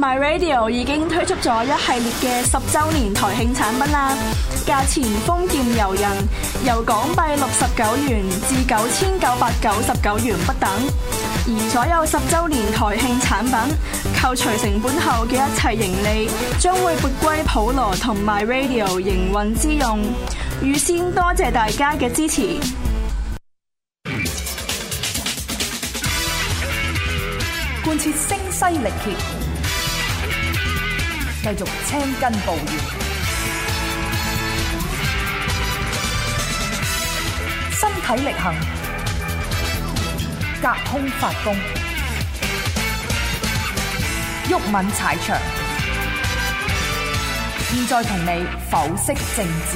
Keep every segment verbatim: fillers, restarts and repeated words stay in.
My Radio 已經推出咗一系列嘅十週年台慶產品啦，價錢豐儉由人，由港幣六十九元至九千九百九十九元不等。而所有十週年台慶產品扣除成本後嘅一切盈利，將會撥歸普羅同 My Radio 營運之用。預先多謝大家嘅支持。 貫徹聲嘶力竭，繼續青筋暴現，身體力行，隔空發功，毓民踩場。現在同你剖析政治。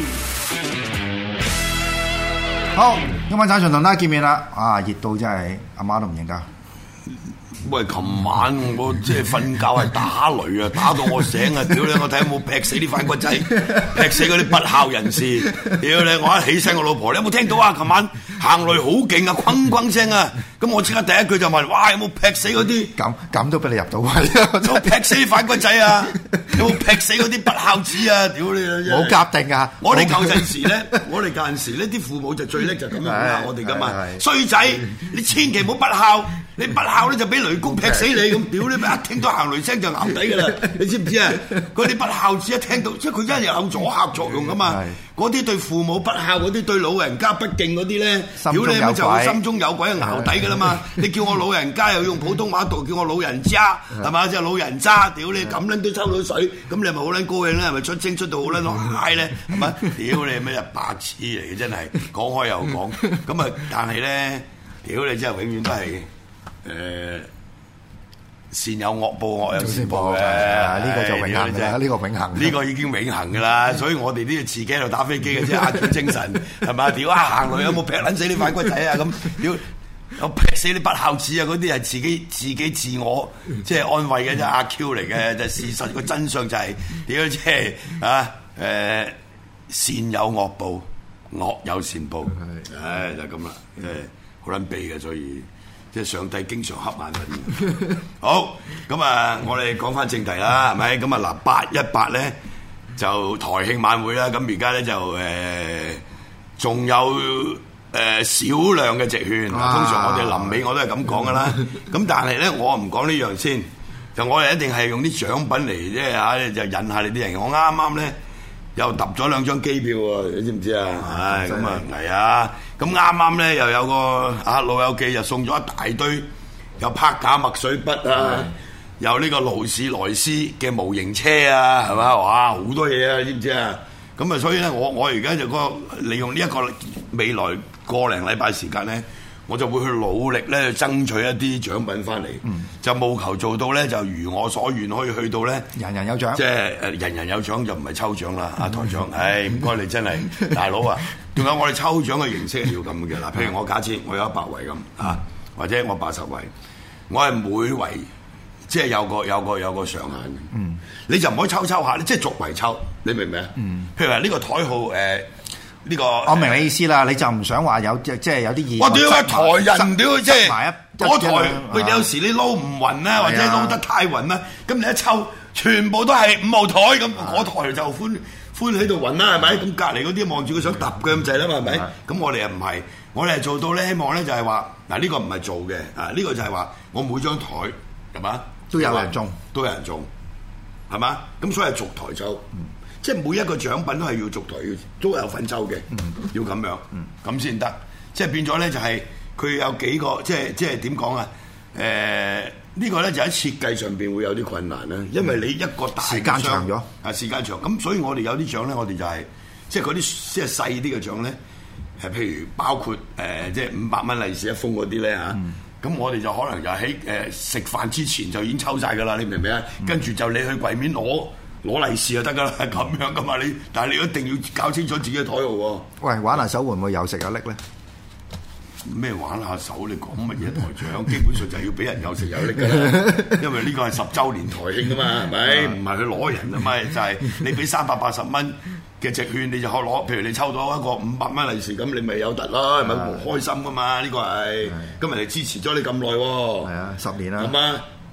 好，毓民踩場同大家見面啦！啊，熱到真係阿媽都唔認得。 喂，琴晚我即係瞓覺係打雷啊，打到我醒啊！屌你，我睇有冇劈死啲反骨仔，劈死嗰啲不孝人士！屌你，我一起身我老婆，你有冇聽到啊？琴晚行雷好勁啊，轟轟聲啊！咁我即刻第一句就問：哇，有冇劈死嗰啲？ 咁咁都俾你入到位啊！ 有冇劈死啲反骨仔啊？有冇劈死嗰啲不孝子啊？屌你啊！ 冇夾定啊！ 我哋舊陣時咧，我哋舊陣時咧，啲父母就最叻就咁樣呃我哋噶嘛。衰仔，你千祈唔好不孝，你不孝咧就俾雷公劈死你咁。屌你咪一聽到行雷聲就淆底噶啦！你知唔知啊？嗰啲不孝子一聽到，即係佢一日有阻嚇作用噶嘛。嗰啲對父母不孝，嗰啲對老人家不敬嗰啲咧，屌你咪就心中有鬼，淆底噶啦嘛！你叫我老人家又用普通話讀，叫我老人家係嘛？即係老人渣，屌你咁撚都抽到水，咁你咪好撚高興咧？係咪出聲出到好撚嗨咧？係咪？屌你咩白痴嚟嘅真係，講開又講，咁啊！但係咧，屌你真係永遠都係誒善有惡報，惡有善報嘅。 呢個就永恆嘅，呢個永恆。 呢個已經永恆㗎啦，所以我哋都要自己喺度打飛機嘅啫，阿 Q 精神係嘛？屌啊行雷有冇劈撚死啲反骨仔啊？咁屌有劈死啲不孝子啊！嗰啲係自己自己自我即係安慰嘅啫，阿 Q 嚟嘅。就事實個真相就係屌即係啊誒善有惡報，惡有善報，唉就係咁啦，誒好撚避嘅，所以。即係上帝經常瞌眼瞓。好，咁啊，我哋講翻正題啦，係咪？咁啊嗱，八一八咧就台慶晚會啦，咁而家咧就誒仲、呃、有誒、呃、少量嘅席券。通常我哋臨尾我都係咁講噶啦。咁但係咧，我唔講呢樣先，就我哋一定係用啲獎品嚟即係嚇，就引下你啲人。我啱啱咧又揼咗兩張機票喎，你知唔知啊？唉，咁啊係啊！咁啱啱咧又有個啊老友記就送咗一大堆，有拍架墨水筆啊，有呢個勞斯萊斯嘅模型車啊，係嘛？哇，好多嘢啊，知唔知啊？咁啊，所以咧，我我而家就個利用呢一個未來個零禮拜時間咧，我就會去努力咧去爭取一啲獎品翻嚟，嗯、就務求做到咧就如我所願，可以去到咧人人有獎， 即係誒人人有獎就唔係抽獎啦，啊台長，唉唔該你真係大佬啊！仲有我哋抽獎嘅形式係要咁嘅嗱，譬如我假設我有一百圍咁啊，或者我八十圍，我係每圍即係有個有個有個上限嘅，嗯，你就唔可以抽抽下，即係逐圍抽，你明唔明啊？嗯，譬如話呢個台號誒。呃呢個我明你意思啦，你就唔想話有即係有啲意外。 我屌啊台人屌即係嗰台，佢有時你撈唔勻啦，或者撈得太勻啦，咁你一抽全部都係五號台咁，嗰台就歡歡喺度勻啦，係咪？咁隔離嗰啲望住佢想揼嘅咁滯啦嘛，係咪？咁我哋又唔係，我哋係做到咧，希望咧就係話嗱呢個唔係做嘅啊，呢個就係話我每張台係嘛都有人中， 都有人中係嘛？咁所以係逐台抽。即係每一個獎品都係要逐台，要都有份抽嘅，嗯、要咁樣，咁先得。即係變咗咧，就係佢有幾個，即係即係點講啊？誒、呃，呢、呢個咧就喺設計上邊會有啲困難啦，因為你一個大時間長咗， 啊時間長，咁所以我哋有啲獎咧，我哋就係、是、即係嗰啲即係細啲嘅獎咧，係譬如包括誒、呃、即係五百蚊利是一封嗰啲咧嚇。嗯咁我哋就可能就喺誒食飯之前就已經抽晒㗎啦，你明唔明啊？嗯、跟住就你去櫃面攞攞利是就得㗎啦，係咁樣㗎嘛你，但係你一定要搞清楚自己嘅台號喎。 喂，玩下手會唔會有食有拎咧？ 咩玩下手？你講乜嘢台長？基本上就係要俾人有食有拎㗎啦，因為呢個係十週年台慶㗎嘛，係咪？唔係去攞人啊嘛，就係、是、你俾三百八十蚊嘅席券，你就可攞。譬如你抽到一個五百蚊利是，咁你咪有得咯，係咪？開心㗎嘛，呢、這個係今日你支持咗你咁耐喎。係啊，十年啦。 係嘛？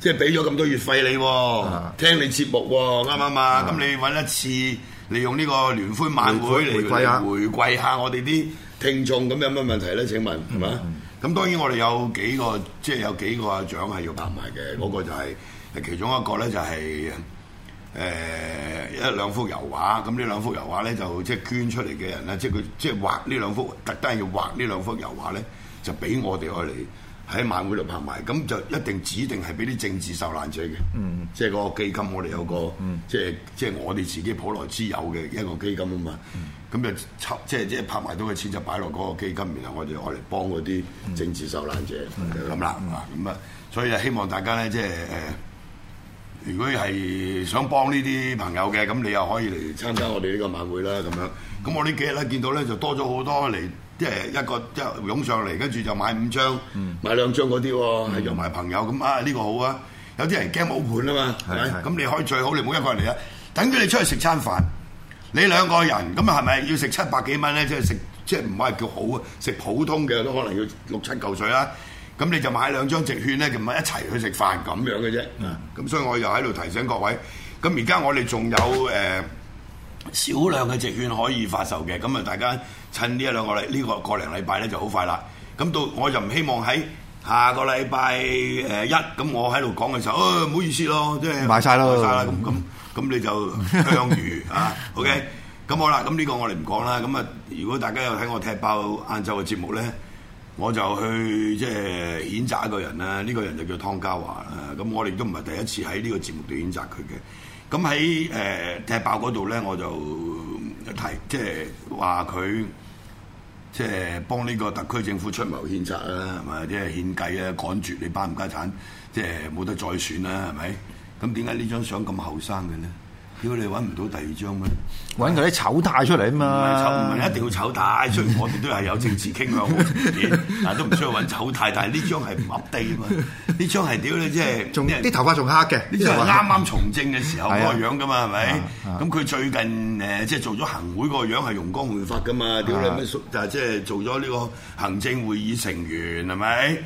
即係俾咗咁多月費你喎，聽你節目喎，啱唔啱啊？咁你揾一次利用呢個聯歡晚會嚟嚟回饋下我哋啲聽眾，咁有乜問題咧？請問係嘛？咁當然我哋有幾個即係有幾個獎係要拍賣嘅，嗰個就係其中一個咧就係。誒、呃、一兩幅油畫，咁呢兩幅油畫咧就即係捐出嚟嘅人咧，即係佢即係畫呢兩幅，特登要畫呢兩幅油畫咧，就俾我哋愛嚟喺晚會度拍賣，咁就一定指定係俾啲政治受難者嘅，嗯，即係嗰個基金，我哋有個，嗯、即係即係我哋自己普羅之友嘅一個基金啊嘛，咁、嗯、就抽即係即係拍賣到嘅錢就擺落嗰個基金，然後我哋愛嚟幫嗰啲政治受難者咁啦，咁啊，所以就希望大家咧即係誒。如果係想幫呢啲朋友嘅，咁你又可以嚟參加我哋呢個晚會啦，咁樣。咁我呢幾日咧見到咧就多咗好多嚟，即係一個即係湧上嚟，跟住就買五張、嗯、買兩張嗰啲喎，係約埋朋友咁啊！呢、呢個好啊！有啲人驚冇盤啊嘛，係咪？咁你可以最好你唔好一個人嚟啊，等於你出去食餐飯，你兩個人咁啊，係咪要食七百幾蚊咧？即係食即係唔係叫好啊？食普通嘅都可能要六七嚿水啦。咁你就買兩張直券咧，咁咪一齊去食飯咁樣嘅啫。咁、嗯、所以我又喺度提醒各位，咁而家我哋仲有誒、呃、少量嘅直券可以發售嘅，咁啊大家趁呢一兩個禮呢、呢個個零禮拜咧就好快啦。咁到我就唔希望喺下個禮拜誒一，咁我喺度講嘅時候，唔、哎、好意思咯，即係買晒咯， 買晒啦。咁咁咁你就香魚啊 ，OK。咁好啦，咁呢個我哋唔講啦。咁啊，如果大家有睇我踢爆晏晝嘅節目咧，我就去即係譴責一個人啦，呢、這個人就叫湯家驊啦。咁我哋都唔係第一次喺呢個節目度譴責佢嘅。咁喺誒踢爆嗰度咧，我就提即係話佢即係幫呢個特區政府出謀獻策啦，係咪？即係獻計啊，趕絕你班冚家產，即係冇得再選啦，係咪？咁點解呢張相咁後生嘅咧？如果你揾唔到第二張咩？揾佢啲醜態出嚟啊嘛！唔係醜，唔係一定要醜態。雖然我哋都係有政治傾向好條件，但係都唔需要揾醜態。但係呢張係唔 update 啊嘛！呢張係屌你即係，仲啲頭髮仲黑嘅。呢張係啱啱從政嘅時候嗰個樣噶嘛，係咪？咁佢最近誒即係做咗行會嗰個樣係容光煥發噶嘛？屌你咩？就係即係做咗呢個行政會議成員係咪？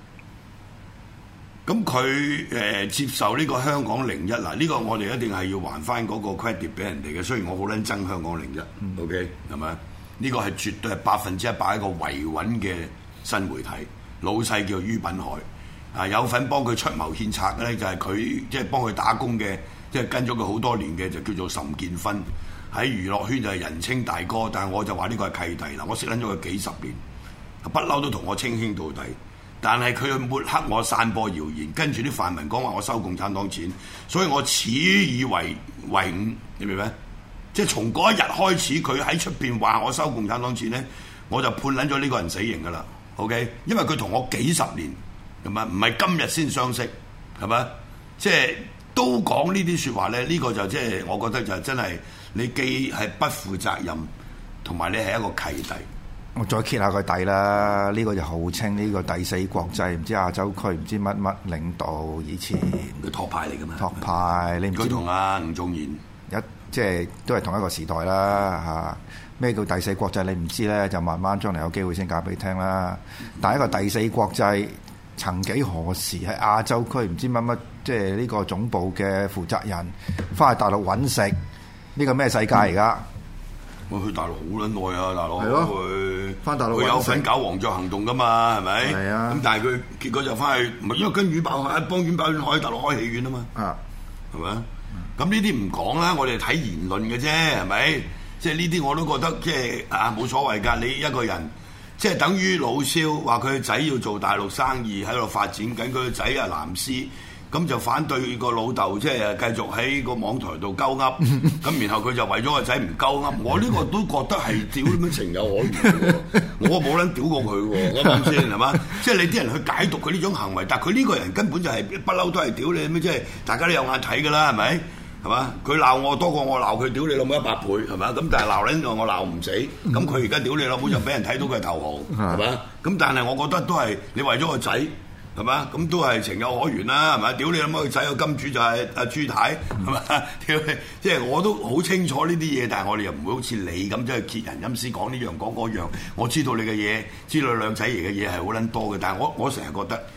咁佢誒接受呢個香港零一嗱，呢個我哋一定係要還翻嗰個 credit 俾人哋嘅。雖然我好撚憎香港零一、嗯、，OK 係咪？呢個係絕對係百分之一百一個維穩嘅新媒體，老細叫于品海啊，有份幫佢出謀獻策嘅咧，就係佢即係幫佢打工嘅，即係跟咗佢好多年嘅，就叫做岑建勳，喺娛樂圈就係人稱大哥，但係我就話呢個係契弟嗱，我識撚咗佢幾十年，不嬲都同我稱兄道弟。但係佢去抹黑我、散播謠言，跟住啲泛民講話我收共產黨錢，所以我恥以為為伍，你明唔明？即係從嗰一日開始，佢喺出邊話我收共產黨錢咧，我就判撚咗呢個人死刑㗎啦。OK，因為佢同我幾十年，係咪？唔係今日先相識，係咪？即係都講呢啲説話咧，呢、這個就即係我覺得就真係你既係不負責任，同埋你係一個契弟。我再揭下佢底啦，呢、這個就號稱呢個第四國際唔知亞洲區唔知乜乜領導，以前佢托派嚟噶嘛？托派，你唔知佢同阿吳仲賢一即係都係同一個時代啦嚇。咩叫第四國際？你唔知咧，就慢慢將來有機會先講俾你聽啦。但係一個第四國際，曾幾何時喺亞洲區唔知乜乜，即係呢個總部嘅負責人翻去大陸揾食，呢、這個咩世界而家？我去大陸好撚耐啊，大陸佢翻大陸佢有份搞黃雀行動噶嘛，係咪？係啊。咁但係佢結果就翻去，唔係因為跟阮爆海幫阮爆海喺大陸開戲院啊嘛。啊，係咪啊？咁呢啲唔講啦，我哋睇言論嘅啫，係咪？即係呢啲我都覺得即係啊冇所謂㗎。你一個人即係等於老蕭話佢個仔要做大陸生意喺度發展緊，佢個仔啊藍絲。咁就反對個老豆，即係繼續喺個網台度鳩噏，咁然後佢就為咗個仔唔鳩噏，我呢個都覺得係屌咁樣情有可原喎，我冇撚屌過佢喎，啱唔啱先係嘛？即係你啲人去解讀佢呢種行為，但係佢呢個人根本就係不嬲都係屌你咩？即係大家都有眼睇㗎啦，係咪？係嘛？佢鬧我多過我鬧佢，屌你老母一百倍係嘛？咁但係鬧撚我鬧唔死，咁佢而家屌你老母就俾人睇到佢係投降係嘛？咁但係我覺得都係你為咗個仔。係嘛？咁都係情有可原啦，係咪？屌你諗下，佢仔個金主就係阿朱太，係嘛？屌你！即係我都好清楚呢啲嘢，但係我哋又唔會好似你咁即係揭人陰私講呢樣講嗰樣。我知道你嘅嘢，知道你兩仔爺嘅嘢係好撚多嘅，但係我我成日覺得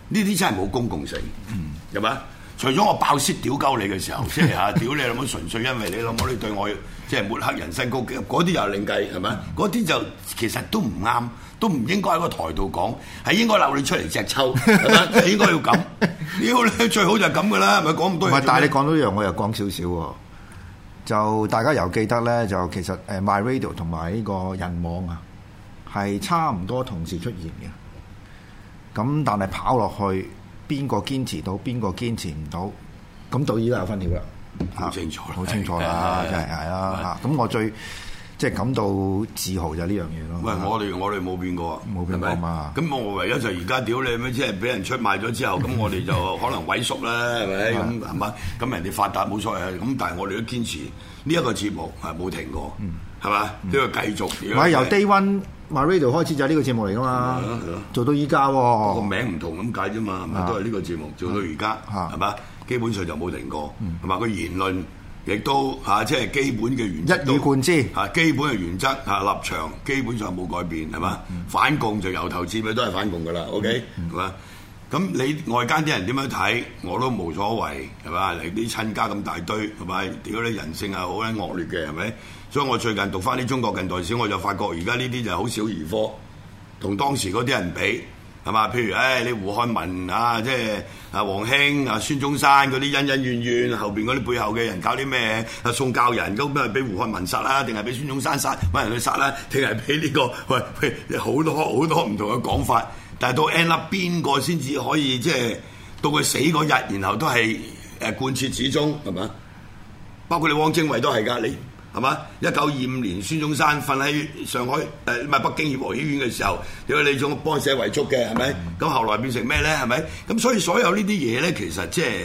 呢啲真係冇公共性，係咪、嗯？除咗我爆泄屌鳩你嘅時候，即係嚇屌你諗乜純粹因為你諗乜你對我即係抹黑人身攻擊，嗰啲又另計係咪？嗰啲就其實都唔啱，都唔應該喺個台度講，係應該鬧你出嚟隻抽，係咪？應該要咁，屌你最好就係咁噶啦，咪講咁多嘢。 唔係，但係你講到一樣，我又講少少喎。就大家又記得咧，就其實誒 MyRadio 同埋呢個人網啊，係差唔多同時出現嘅。咁但係跑落去。邊個堅持到，邊個堅持唔到，咁到依家有分曉啦， 好清楚， 好清楚啦，真係係啦嚇。咁我最即係感到自豪就係呢樣嘢咯。 喂，我哋我哋冇變過， 冇變過嘛。 咁我唯一就而家屌你咩，即係俾人出賣咗之後，咁我哋就可能萎縮啦，係咪？咁係嘛？咁人哋發達冇所謂，咁但係我哋都堅持呢一個節目係冇停過，係嘛？都要繼續。 唔係由 Day One MyRadio 開始就係呢個節目嚟噶嘛，做到依家喎， 個名唔同咁解啫嘛，咪都係呢個節目做到而家，係嘛？基本上就冇停過，係嘛？個言論亦都嚇，即係基本嘅原則一以貫之嚇，基本嘅原則嚇立場基本上冇改變，係嘛？反共就由頭至尾都係反共噶啦 ，OK 係嘛？咁你外間啲人點樣睇我都冇所謂，係嘛？你啲親家咁大堆，係咪？屌你人性係好撚惡劣嘅，係咪？所以我最近讀翻啲中國近代史，我就發覺而家呢啲就好小兒科，同當時嗰啲人比，係嘛？譬如誒、哎，你胡漢民啊，即係啊黃興啊孫中山嗰啲恩恩怨怨，後邊嗰啲背後嘅人搞啲咩啊宋教仁咁咪俾胡漢民殺啦，定係俾孫中山殺揾人去殺啦，定係俾呢個喂喂好多好多唔同嘅講法，但係到 end up 邊個先至可以即係到佢死嗰日，然後都係誒貫徹始終係嘛？包括你汪精衛都係㗎，你。係嘛？一九二五年，孫中山瞓喺上海誒唔係北京協和醫院嘅時候，點解你仲幫佢寫遺囑嘅係咪？咁、嗯、後來變成咩咧？係咪？咁所以所有呢啲嘢咧，其實即係誒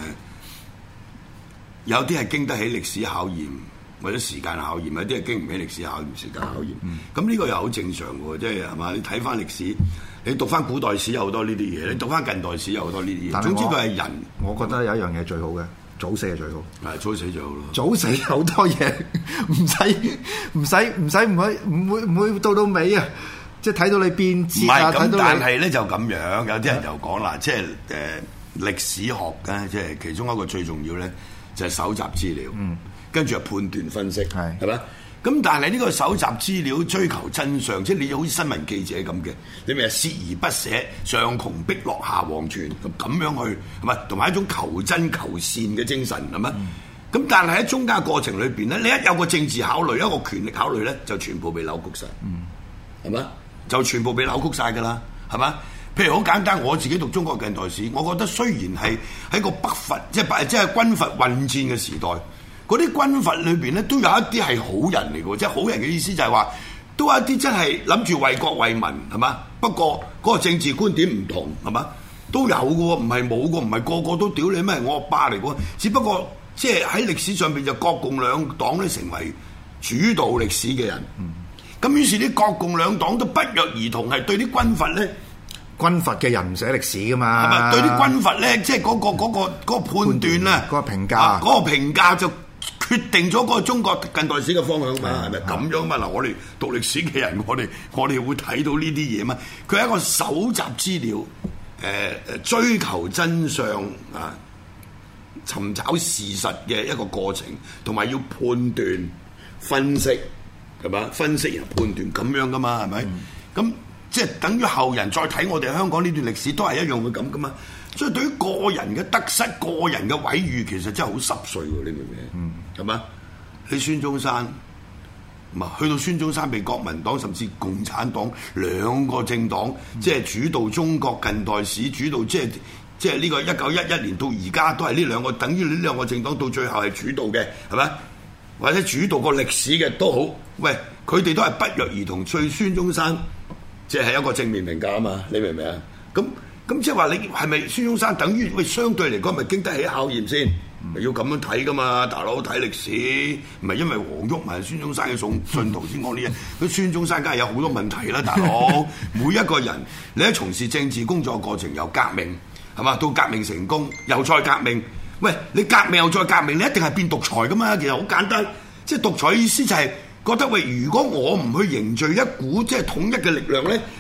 有啲係經得起歷史考驗或者時間考驗，有啲係經唔起歷史考驗、時間考驗。咁呢、嗯、個又好正常嘅喎，即係係嘛？你睇翻歷史，你讀翻古代史有好多呢啲嘢，你讀翻近代史有好多呢啲嘢。總之佢係人， 我覺得有一樣嘢最好嘅。早死係最好， 係早死最好咯。 早死好多嘢，唔使唔使唔使唔會唔會唔會到到尾啊！即係睇到你變節啊！睇到但係咧就咁樣，有啲人就講啦，即係誒歷史學嘅，即係其中一個最重要咧，就係搜集資料，嗯，跟住就判斷分析，係係咪？咁但係呢個搜集資料、追求真相，即係你好似新聞記者咁嘅，你咪係鍥而不捨，上窮碧落下黃泉咁樣去，係咪？同埋一種求真求善嘅精神，係咪？咁、嗯、但係喺中間過程裏邊咧，你一有個政治考慮，一個權力考慮咧，就全部被扭曲晒，係咪、嗯？就全部被扭曲晒㗎啦，係咪？譬如好簡單，我自己讀中國近代史，我覺得雖然係喺個北伐，即係即係軍閥混戰嘅時代。嗰啲軍閥裏邊咧，都有一啲係好人嚟嘅，即係好人嘅意思就係話，都有一啲真係諗住為國為民，係嘛？不過嗰個政治觀點唔同，係嘛？都有嘅喎，唔係冇嘅，唔係個個都屌你咩？我阿爸嚟嘅，只不過即係喺歷史上邊就國共兩黨咧成為主導歷史嘅人。咁、嗯、於是啲國共兩黨都不約而同係對啲軍閥咧， 軍閥嘅人唔寫歷史㗎嘛？ 係咪對啲軍閥咧，即係嗰個嗰、嗰個嗰個判斷啊， 嗰、嗰個評價，嗰、 啊嗰個評價就決定咗嗰個中國近代史嘅方向嘛，係咪咁樣嘛？嗱，我哋讀歷史嘅人，我哋我哋會睇到呢啲嘢嘛。佢係一個搜集資料，誒、呃、誒追求真相啊，尋找事實嘅一個過程，同埋要判斷、分析，係嘛？分析然後判斷咁樣噶嘛，係咪？咁、嗯、即係等於後人再睇我哋香港呢段歷史，都係一樣會咁噶嘛。所以對於個人嘅得失、個人嘅毀譽，其實真係好濕碎喎！你明唔明？嗯，係嘛？你孫中山，唔係去到孫中山被國民黨甚至共產黨兩個政黨，嗯、即係主導中國近代史，主導即係即係呢個一九一一年到而家都係呢兩個，等於呢兩個政黨到最後係主導嘅，係咪？或者主導個歷史嘅都好，喂，佢哋都係不約而同對孫中山，即係一個正面評價啊嘛！你明唔明啊？咁。咁即係話你係咪孫中山等於喂相對嚟講咪經得起考驗先？咪、嗯、要咁樣睇噶嘛？大佬睇歷史，唔係因為黃毓民係孫中山嘅信信徒先講呢嘢。佢孫中山梗係有好多問題啦，大佬。每一個人你喺從事政治工作過程，由革命係嘛到革命成功，又再革命。喂，你革命又再革命，你一定係變獨裁噶嘛？其實好簡單，即係獨裁嘅意思就係覺得喂，如果我唔去凝聚一股即係統一嘅力量咧。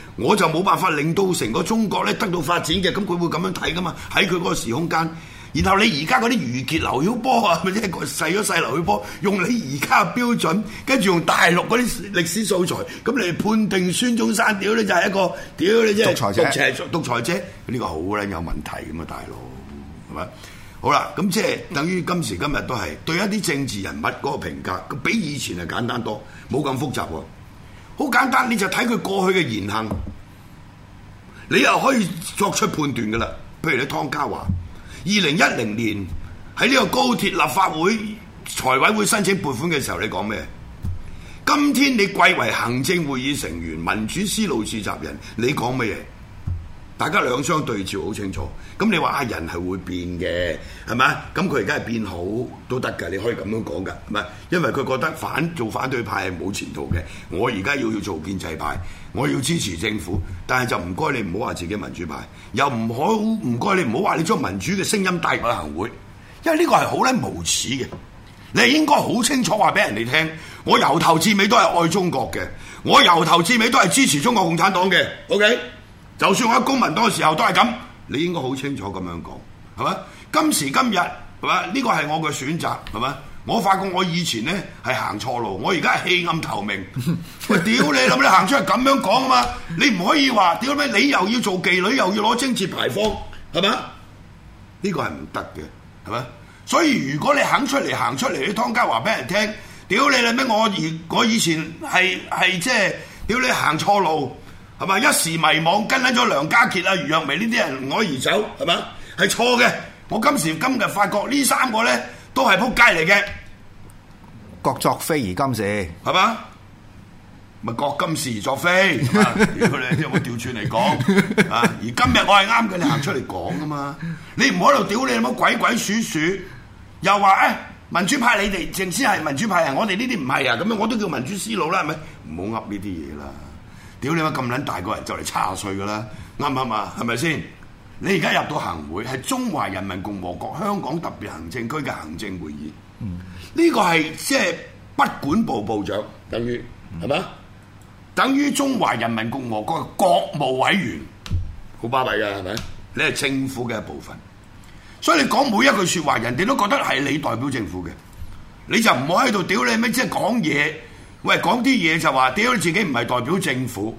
我就冇辦法令到成個中國咧得到發展嘅，咁佢會咁樣睇噶嘛？喺佢嗰個時空間。然後你而家嗰啲余傑劉曉波啊，咪即係細咗細劉曉波，用你而家嘅標準，跟住用大陸嗰啲歷史素材，咁你判定孫中山屌你就係一個屌你即係獨裁者，獨裁者呢個好撚有問題咁啊，大佬係咪？好啦，咁即係等於今時今日都係對一啲政治人物嗰個評價，比以前係簡單多，冇咁複雜喎。好簡單，你就睇佢過去嘅言行，你又可以作出判斷噶啦。譬如你湯家驊。二零一零年喺呢個高鐵立法會財委會申請撥款嘅時候，你講咩？今天你貴為行政會議成員、民主思路召集人，你講乜嘢？大家兩相對照好清楚。咁你話啊，人係會變嘅，係咪？咁佢而家係變好都得㗎，你可以咁樣講㗎，係咪？因為佢覺得反做反對派係冇前途嘅。我而家要要做建制派，我要支持政府，但係就唔該你唔好話自己民主派，又唔好唔該你唔好話你將民主嘅聲音帶入去行會，因為呢個係好撚無恥嘅。你係應該好清楚話俾人哋聽，我由頭至尾都係愛中國嘅，我由頭至尾都係支持中國共產黨嘅。OK， 就算我喺公民黨嘅時候都係咁，你應該好清楚咁樣講，係咪？今時今日係咪？呢個係我嘅選擇，係咪？我發覺我以前咧係行錯路，我而家係棄暗投明。喂，屌你諗你行出嚟咁樣講啊嘛？你唔可以話屌咩？你又要做妓女，又要攞貞節牌坊，係咪？呢個係唔得嘅，係咪？所以如果你肯出嚟行出嚟，你湯家驊俾人聽，屌你啦咩？我而我以前係係即係屌你行錯路，係咪？一時迷惘跟緊咗梁家傑啊、余若薇呢啲人我而走，係咪？係錯嘅。我今時今日發覺呢三個咧都係撲街嚟嘅， 各作非而今是， 係嘛？咪各今是而作非，屌你有冇調轉嚟講啊？而今日我係啱嘅，你行出嚟講噶嘛？你唔好喺度屌你有冇鬼鬼祟祟，又話誒、哎、民主派你哋正先係民主派人，我哋呢啲唔係啊，咁樣我都叫民主思路啦，係咪？唔好噏呢啲嘢啦！屌你媽咁撚大個人就嚟七十歲噶啦，啱唔啱啊？係咪先？你而家入到行會係中華人民共和國香港特別行政區嘅行政會議，呢、嗯、個係即係不管部部長，等於係咪？等於中華人民共和國嘅國務委員，好巴閉㗎，係咪？你係政府嘅一部分，所以你講每一句説話，人哋都覺得係你代表政府嘅，你就唔好喺度屌你咩，即係講嘢，喂講啲嘢就話屌你自己唔係代表政府。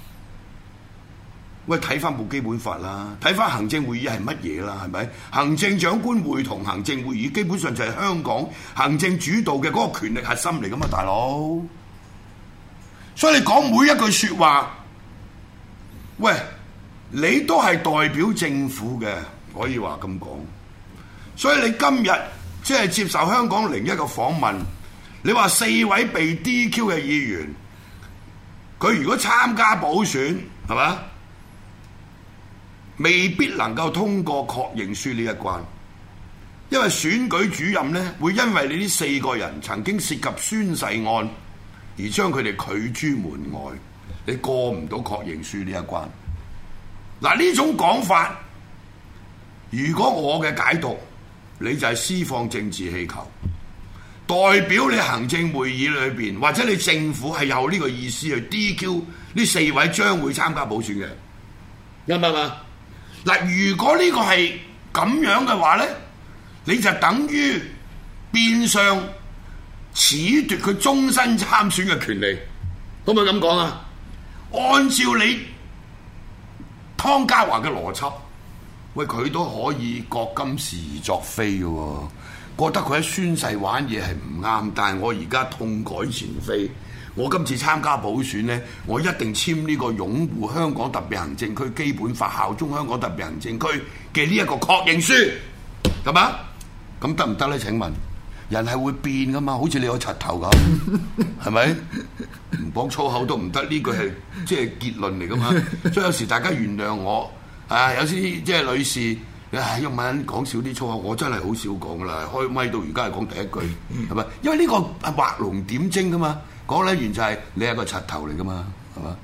喂，睇翻部基本法啦，睇翻行政會議係乜嘢啦，係咪？行政長官會同行政會議基本上就係香港行政主導嘅嗰個權力核心嚟噶嘛，大佬。所以你講每一句説話，喂，你都係代表政府嘅，可以話咁講。所以你今日即係接受香港零一個訪問，你話四位被 D Q 嘅議員，佢如果參加補選，係嘛？未必能夠通過確認書呢一關，因為選舉主任呢會因為你呢四個人曾經涉及宣誓案而將佢哋拒諸門外，你過唔到確認書呢一關。嗱，呢種講法，如果我嘅解讀，你就係施放政治氣球，代表你行政會議裏邊或者你政府係有呢個意思去 D Q 呢四位將會參加補選嘅，啱唔啱啊？嗱，如果呢個係咁樣嘅話咧，你就等於變相褫奪佢終身參選嘅權利，可唔可以咁講啊？按照你湯家驊嘅邏輯，喂，佢都可以各今是而作非嘅喎，覺得佢喺宣誓玩嘢係唔啱，但係我而家痛改前非。我今次參加補選呢，我一定簽呢個擁護香港特別行政區基本法、效忠香港特別行政區嘅呢一個確認書，係嘛？咁得唔得呢？請問，人係會變噶嘛？好似你個柒頭咁，係咪？唔講粗口都唔得，呢句係即係結論嚟噶嘛？所以有時大家原諒我，啊，有啲即係女士，唉，英文講少啲粗口，我真係好少講噶啦。開咪到而家係講第一句，係咪？因為呢個係畫龍點睛噶嘛。講咧完就係你係個柒頭嚟噶嘛，係嘛？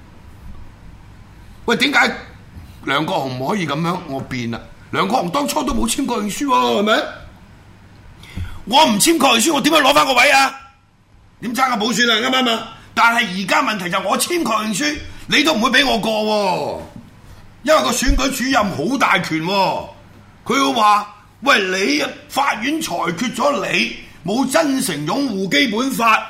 喂，點解梁國雄唔可以咁樣？我變啦！梁國雄當初都冇簽確認書喎，係咪？我唔簽確認書，我點樣攞翻個位啊？點爭個補選啊？啱唔啱啊？但係而家問題就我簽確認書， 你都唔會俾我過喎，因為個選舉主任好大權喎，佢會話：喂，你法院裁決咗你冇真誠擁護基本法。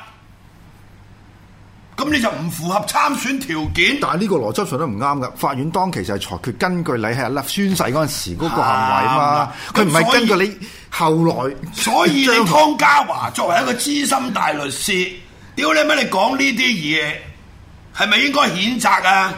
咁你就唔符合參選條件， 但係呢個邏輯上都唔啱㗎。法院當其時係裁決根據你係立宣誓嗰陣時嗰個行為啊嘛，佢唔係根據你後來。 所以你湯家驊作為一個資深大律師，屌你乜你講呢啲嘢，係咪應該譴責啊？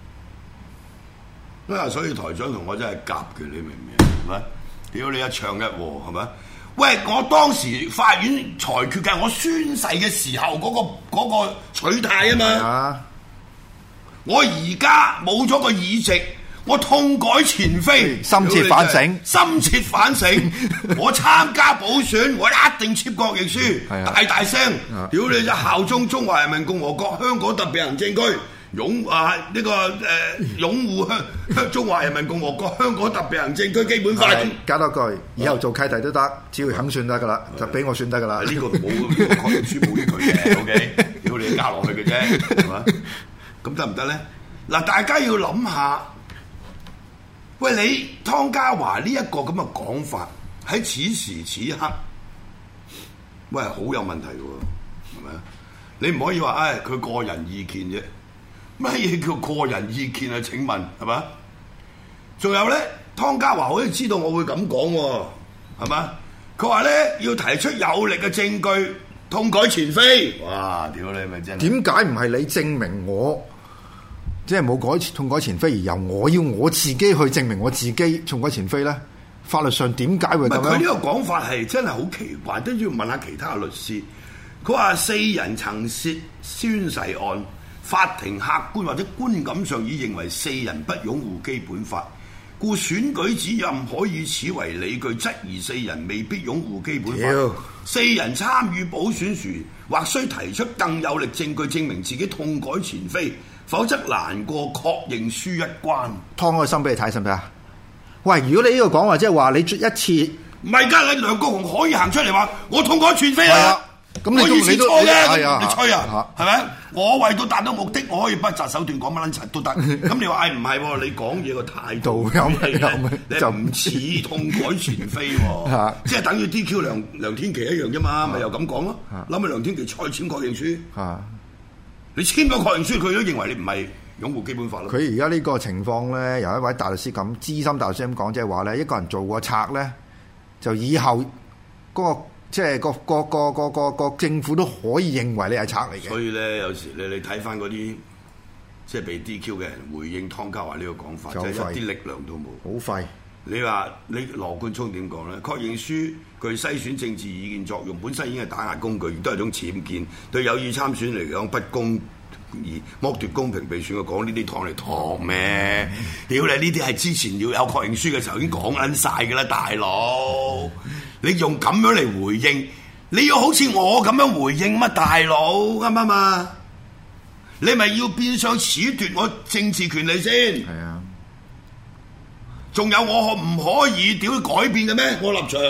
啊，所以台長同我真係夾嘅，你明唔明？係咪？屌你一唱一和，係咪？喂！我當時法院裁決嘅，我宣誓嘅時候嗰、嗰個嗰個取態啊嘛。啊我而家冇咗個議席，我痛改前非， 深切反省， 深切反省。我參加補選，我一定簽確認書，啊、大大聲，屌、啊、你就效忠中華人民共和國香港特別行政區。擁啊呢、這個誒、呃、擁護香香中華人民共和國香港特別行政區基本法。 加多句，以後做契弟都得，只要肯算得噶啦，就俾我算得噶啦。 呢個冇呢個確認書冇呢句嘅，OK，要你加落去嘅啫，係嘛？咁得唔得咧？嗱，大家要諗下，喂，你湯家驊呢一個咁嘅講法喺此時此刻，喂，好有問題嘅喎，係咪啊？你唔可以話，唉，佢個人意見啫。乜嘢叫個人意見啊？請問係嘛？仲有咧，湯家驊好似知道我會咁講喎，係嘛？佢話咧要提出有力嘅證據，痛改前非。哇！屌你咪真係點解唔係你證明我即係冇改痛改前非，而由我要我自己去證明我自己痛改前非咧？法律上點解會咁樣？ 佢呢個講法係真係好奇怪，都要問下其他律師。佢話四人曾涉宣誓案。法庭客觀或者觀感上已認為四人不擁護基本法，故選舉主任可以此為理據質疑四人未必擁護基本法。 妖四人參與補選時，或須提出更有力證據證明自己痛改前非，否則難過確認書一關。 湯個心俾你睇，使唔使啊？喂，如果你呢個講話即係話你一次唔係㗎，你梁國雄可以行出嚟話我痛改前非啊！ 咁你都你都錯嘅， 你吹啊，係咪？我為到達到目的，我可以不擇手段講乜撚柒都得。咁你話唉唔係喎？你講嘢個態度有咩有咩？你就唔似痛改前非喎，即係等於 D Q 梁梁天琦一樣啫嘛，咪又咁講咯。諗下梁天琦再簽確認書，你簽咗確認書，佢都認為你唔係擁護基本法咯。 佢而家呢個情況咧，由一位大律師咁資深大律師咁講，即係話咧，一個人做個賊咧，就以後嗰個。即係個個個個個個政府都可以認為你係賊嚟嘅。所以咧，有時你你睇翻嗰啲即係被 D Q 嘅人回應湯家驊呢個講法，就係一啲力量都冇。好廢！你話你羅冠聰點講咧？確認書具篩選政治意見作用，本身已經係打壓工具，亦都係一種僭建，對有意參選嚟講不公而剝奪公平備選嘅，講呢啲糖嚟糖咩？屌你！呢啲係之前要有確認書嘅時候已經講撚晒㗎啦，大佬！你用咁樣嚟回應，你要好似我咁樣回應乜，大佬啱唔啱啊？你咪要變相褫奪我政治權利先？係啊。仲有我可唔可以屌改變嘅咩？我立場，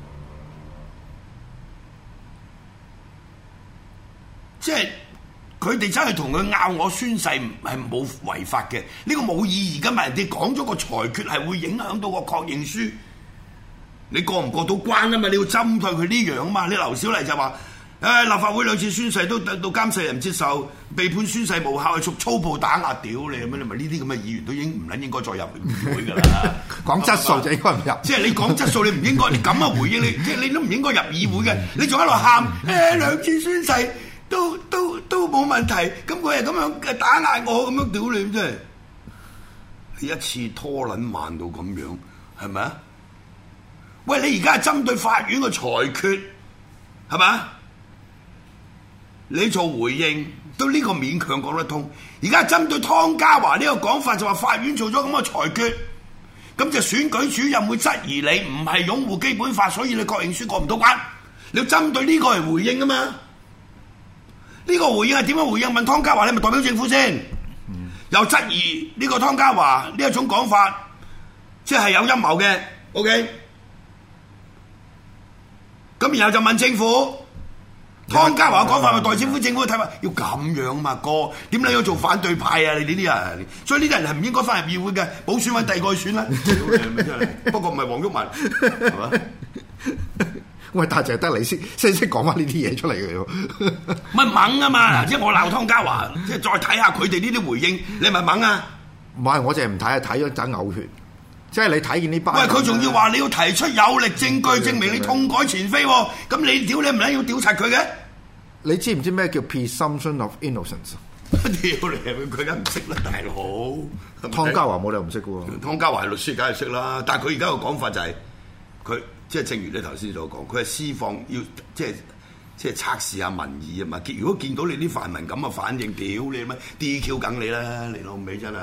即係佢哋真係同佢拗我宣誓係冇違法嘅，呢個冇意義㗎嘛。人哋講咗個裁決係會影響到個確認書。你過唔過到關啊嘛？你要針對佢呢樣啊嘛！你劉小麗就話：誒、哎、立法會兩次宣誓都到監誓人唔接受，被判宣誓無效係屬粗暴打壓。屌你咁樣，你咪呢啲咁嘅議員都應唔撚應該再入議會㗎啦！講質素就應該唔入，即係你講質素你唔應該，你咁嘅回應你，即係你都唔應該入議會嘅。你仲喺度喊誒兩次宣誓都都都冇問題，咁佢係咁樣嘅打壓我咁樣，屌你真係！你一次拖撚慢到咁樣，係咪啊？喂，你而家係針對法院嘅裁決，係嘛？你做回應都呢個勉強講得通。而家針對湯家驊呢個講法，就話法院做咗咁嘅裁決，咁就選舉主任會質疑你唔係擁護基本法，所以你確認書過唔到關。你要針對呢個嚟回應啊嘛？呢、呢個回應係點樣回應？問湯家驊，你咪代表政府先？嗯、又質疑呢個湯家驊呢一種講法，即係有陰謀嘅。OK。咁然後就問政府， 湯家驊嘅講法咪代政府政府嘅睇法，要咁樣嘛哥，點解要做反對派啊？你哋啲人，所以呢啲人係唔應該翻入議會嘅，補選揾第二個去選啦。不過唔係黃毓民，係嘛？ 喂，但係就係得你識識識講翻呢啲嘢出嚟嘅喎。 咪猛啊嘛！即係我鬧湯家驊，即係再睇下佢哋呢啲回應，你咪猛啊！ 唔係，我淨係唔睇啊，睇咗陣嘔血。即係你睇見呢班， 喂，佢仲要話你要提出有力證據證明你痛改前非喎，咁你屌你唔係要調查佢嘅？ 你知唔知咩叫 presumption of innocence？ 屌你，佢梗唔識啦，大佬。 湯家驊冇理由唔識嘅喎。 湯家驊係律師，梗係識啦。但係佢而家個講法就係、是，佢即係正如你頭先所講，佢係施放要即係即係測試下民意啊嘛。如果見到你啲泛民咁嘅反應，屌你乜 D Q 緊你啦，你老味真係。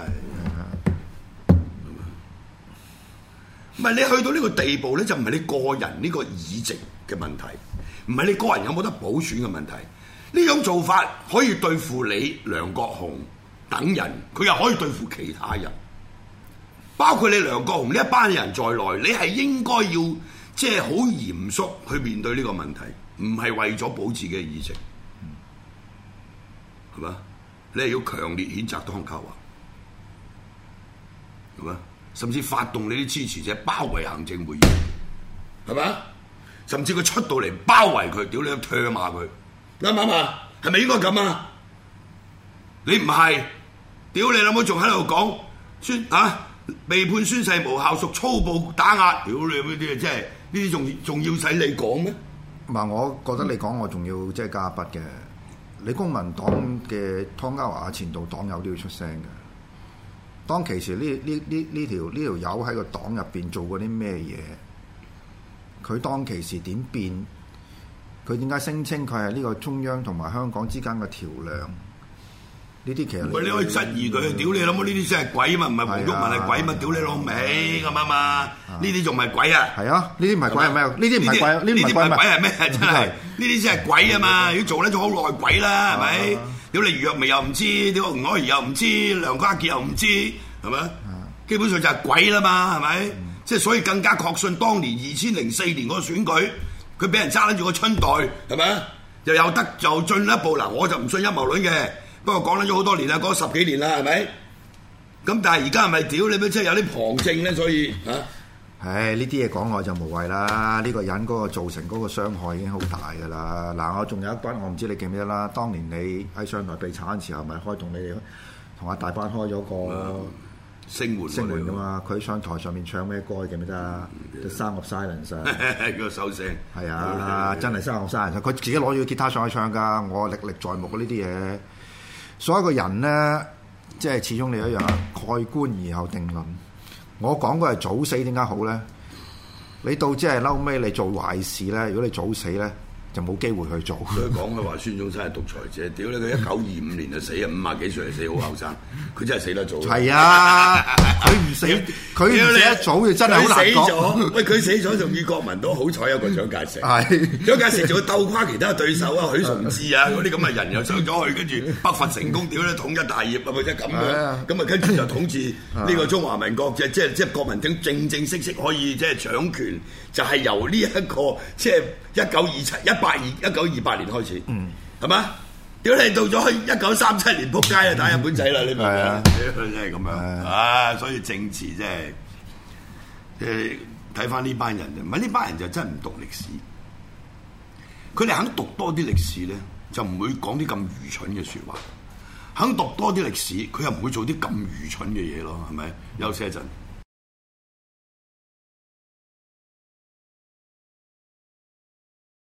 唔係你去到呢個地步咧，就唔係你個人呢個議席嘅問題，唔係你個人有冇得補選嘅問題。呢種做法可以對付你梁國雄等人，佢又可以對付其他人，包括你梁國雄呢一班人在內。你係應該要即係好嚴肅去面對呢個問題，唔係為咗保自己嘅議席，係嘛？你係要強烈譴責湯家驊，係嘛？甚至發動你啲支持者包圍行政會議，係咪？甚至佢出到嚟包圍佢，屌你都唾罵佢，啱唔啱啊？係咪應該咁啊？你唔係，屌你老母仲喺度講宣啊被判宣誓無效屬粗暴打壓，屌你嗰啲啊，真係呢啲仲仲要使你講咩？ 唔係，我覺得你講我仲要即係加筆嘅。你公民黨嘅湯家驊前度黨友都要出聲嘅。當其時呢呢呢呢條呢條友喺個黨入邊做過啲咩嘢？佢當其時點變？佢點解聲稱佢係呢個中央同埋香港之間嘅橋梁？呢啲其實唔係你可以質疑佢，屌你老母呢啲先係鬼嘛，唔係黃毓民係鬼嘛，屌你老味咁啊嘛！呢啲仲唔係鬼啊？ 係啊，呢啲唔係鬼係咩？呢啲唔係鬼，呢啲唔係鬼係咩？真係呢啲先係鬼啊嘛！要做咧做好耐鬼啦，係咪？屌你余若薇又唔知，屌吳靄儀又唔知，梁家傑又唔知，係咪？基本上就係鬼啦嘛，係咪？即係所以更加確信當年二千零四年嗰個選舉，佢俾人揸撚住個春袋，係咪？又有得就進一步嗱，我就唔信陰謀論嘅。不過講緊咗好多年啦，講十幾年啦，係咪？咁但係而家係咪屌你咩？即係有啲旁證咧，所以嚇。 唉，呢啲嘢講落就無謂啦。呢、這個人嗰個造成嗰個傷害已經好大㗎啦。嗱，我仲有一筆，我唔知你記唔記得啦。當年你喺上台被炒嘅時候，咪開同你哋同阿大班開咗個聲援聲援㗎嘛？佢上台上面唱咩歌記唔記得啊？《The Sound of Silence》 個手聲係啊，真係《Sound of Silence》。佢自己攞住個吉他上去唱㗎，我歷歷在目嘅呢啲嘢。所有個人咧，即係始終你一樣蓋棺而後定論。我講過係早死點解好咧？你到即係嬲尾你做壞事咧，如果你早死咧，就冇機會去做。 佢講嘅話孫中山係獨裁者，屌你！佢一九二五年就死啊，五廿幾歲就死，好後生。佢真係死得早。係啊，佢唔死，佢唔死得早就真係好難講。 喂，佢死咗仲要國民黨好彩有個蔣介石。 係蔣介石仲要鬥垮其他對手啊，許崇智啊嗰啲咁嘅人又上咗去，跟住北伐成功，屌你統一大業啊，咪即係咁樣。咁啊跟住就統治呢個中華民國，即係即係即係國民黨正正式式可以即係掌權，就係由呢一個即係一九二七一八二一九二八年開始，嗯，係嘛？屌你到咗一九三七年撲街啊，打日本仔啦！你明唔明啊？真係咁樣啊！所以政治真係，即係睇翻呢班人，唔係呢班人就真係唔讀歷史。佢哋肯讀多啲歷史咧，就唔會講啲咁愚蠢嘅説話。肯讀多啲歷史，佢又唔會做啲咁愚蠢嘅嘢咯，係咪？休息一陣。